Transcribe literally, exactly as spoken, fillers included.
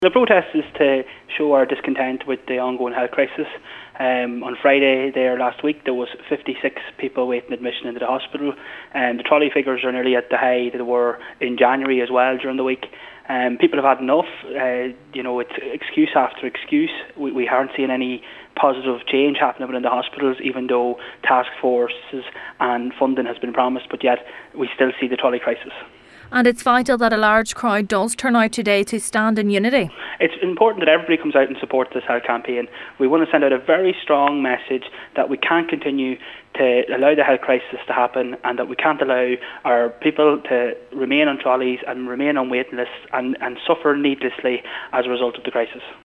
The protest is to show our discontent with the ongoing health crisis. Um, on Friday there last week there was fifty-six people waiting admission into the hospital, and the trolley figures are nearly at the high they were in January as well during the week. Um, people have had enough. Uh, you know, it's excuse after excuse. We, we aren't seeing any positive change happening within the hospitals, even though task forces and funding has been promised, but yet we still see the trolley crisis. And it's vital that a large crowd does turn out today to stand in unity. It's important that everybody comes out and supports this health campaign. We want to send out a very strong message that we can't continue to allow the health crisis to happen, and that we can't allow our people to remain on trolleys and remain on waiting lists and, and suffer needlessly as a result of the crisis.